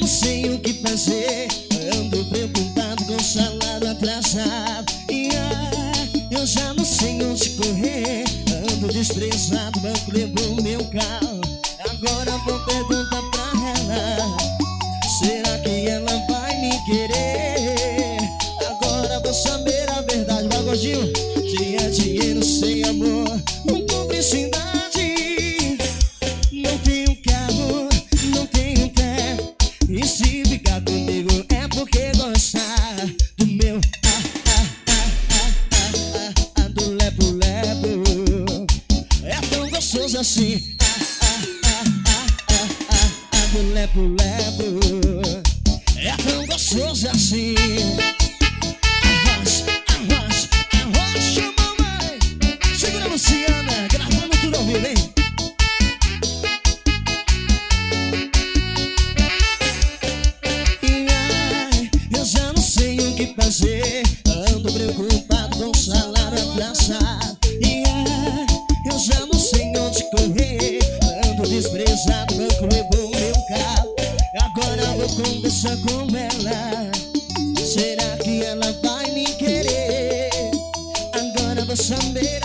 não sei o que fazer. Ando preocupado com o salário atrasado. Eu já não sei onde correr. Ando desprezado, o banco levou meu carro. Agora vou perguntar pra ela: será que ela vai me querer? Agora vou saber a verdade. Vai, gordinho. Tinha dinheiro sem amor, com cumplicidade. Não tenho carro, não tenho teto. E se ficar comigo é porque gostar do meu do lepo-lepo. É tão gostoso assim, do lepo-lepo. É tão gostoso assim. Arroz, mamãe. Segura a Luciana, gravando tudo ao vivo, hein? Eu já não sei o que fazer. Ando preocupado com o salário atrasado. Eu já não sei onde correr. Ando desprezado, o banco levou meu carro. Agora vou conversar com ela. Será que ela vai me querer? Agora vou saber